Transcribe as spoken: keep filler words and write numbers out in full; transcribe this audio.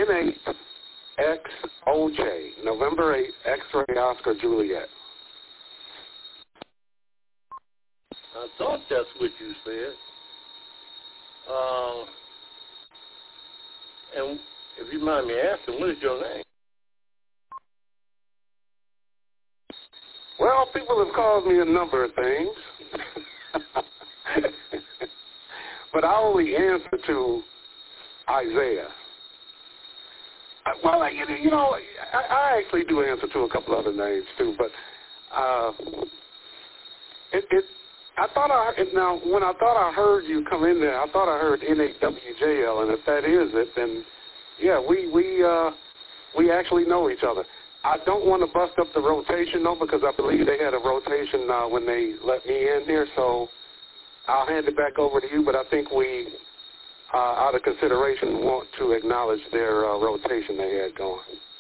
N eight X O J, November eighth, X-ray Oscar Juliet. I thought that's what you said. Uh, and if you mind me asking, what is your name? Well, people have called me a number of things. But I only answer to Isaiah. Well, you know, I actually do answer to a couple other names too, but uh, it, it. I thought I now when I thought I heard you come in there, I thought I heard N A W J L, and if that is it, then yeah, we we uh, we actually know each other. I don't want to bust up the rotation though, because I believe they had a rotation uh, when they let me in here, so I'll hand it back over to you. But I think we, uh, out of consideration, want to acknowledge their uh, rotation they had going.